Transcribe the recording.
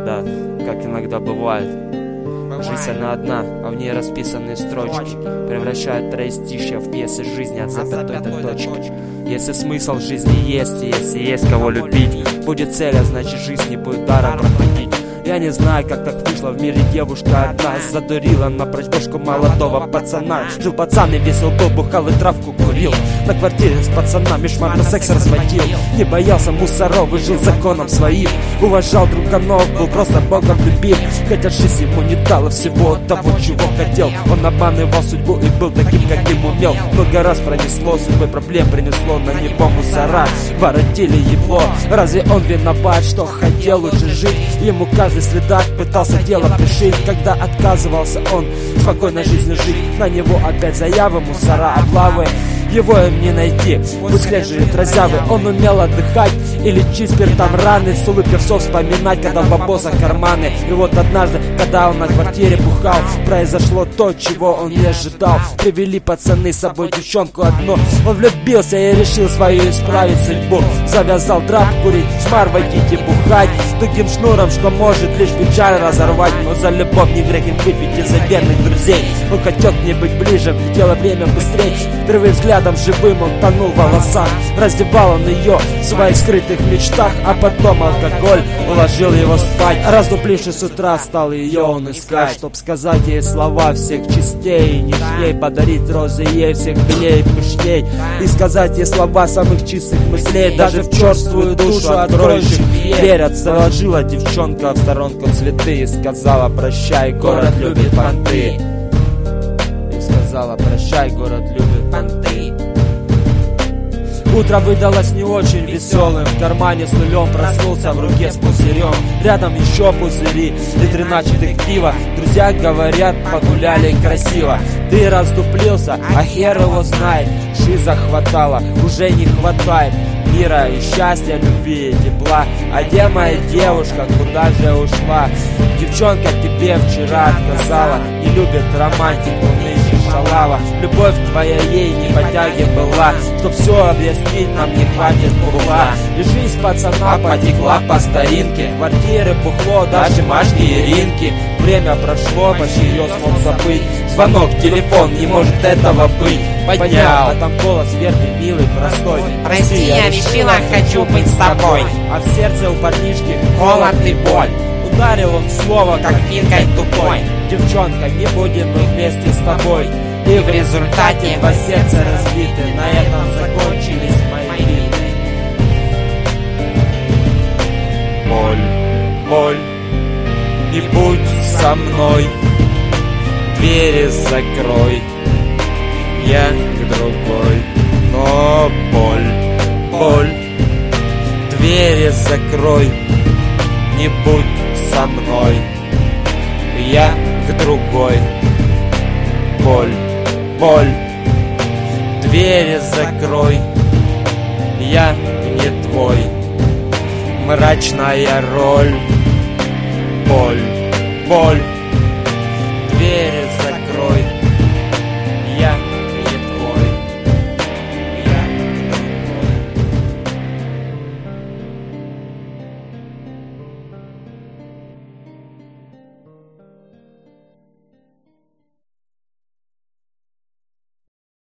Да, как иногда бывает. Жизнь она одна, а в ней расписанные строчки превращают троестишья в пьесы жизни от запятой до точки. Если смысл жизни есть, и если есть кого любить, будет цель, а значит жизнь не будет даром проходить. Я не знаю, как так вышло, в мире девушка одна задурила напрочь бошку молодого пацана. Жил пацан и весел был, бухал и травку курил, на квартире с пацанами шмар на секс разводил. Не боялся мусоров и жил законом своим, уважал друганов, был просто богом любим. Хотя жизнь ему не дала всего того, чего хотел. Он обманывал судьбу и был таким, каким умел. Много раз пронесло, судьбой проблем принесло на него мусора, воротили его. Разве он виноват, что хотел лучше жить? Ему каждый следак пытался дело пришить. Когда отказывался он спокойной жизнью жить, на него опять заявы, мусора, облавы. Его им не найти, пусть лежит разявы. Он умел отдыхать и лечить спиртом раны, с улыбкой все вспоминать, когда в бабосах карманы. И вот однажды, когда он на квартире бухал, произошло то, чего он не ожидал. Привели пацаны с собой девчонку одну. Он влюбился и решил свою исправить судьбу. Завязал драп, курить, шмар, водить и бухать с тугим шнуром, что может лишь печаль разорвать. Но за любовь не грех им выпить из-за верных друзей. Он хотел к ней быть ближе, летело время быстрее. Впервые взглядом живым он тонул в волосах. Раздевал он ее в своих скрытых мечтах, а потом алкоголь уложил его спать. Раздуплившись с утра, стал ее он искать, чтоб сказать ей слова всех частей, нежней, подарить розы ей всех белей, пышней, и сказать ей слова самых чистых мыслей. Даже в черствую душу откроющих дверь отложила девчонка в сторонку цветы и сказала: прощай, город любит понты. И сказала: прощай, город любит понты. Утро выдалось не очень веселым. В кармане с нулем проснулся, в руке с пузырем. Рядом еще пузыри и 13 пива. Друзья говорят, погуляли красиво. Ты раздуплился, а хер его знает. Шиза хватало, уже не хватает мира и счастья, любви и тепла. А где моя девушка, куда же ушла? Девчонка тебе вчера отказала, не любит романтику, нынче шалава. Любовь твоя ей не потяги была, чтоб все объяснить нам не хватит бухла. И жизнь пацана потекла по старинке, квартиры, бухло, даже Машки и Ринки. Время прошло, почти ее смог забыть. Звонок, телефон, не может этого быть. Поднял, а там голос верный, милый, простой. Прости, я решила, хочу быть с тобой. А в сердце у парнишки Холод и боль, ударил он в слово, как пинкой тупой. девчонка, не будем мы вместе с тобой. И в результате во сердце разбиты, на этом закончились мои беды. Боль, боль, не будь со мной, двери закрой, я к другой. Но боль, боль, двери закрой, не будь со мной, я к другой. Боль, боль, двери закрой, я не твой. Мрачная роль. Боль, боль,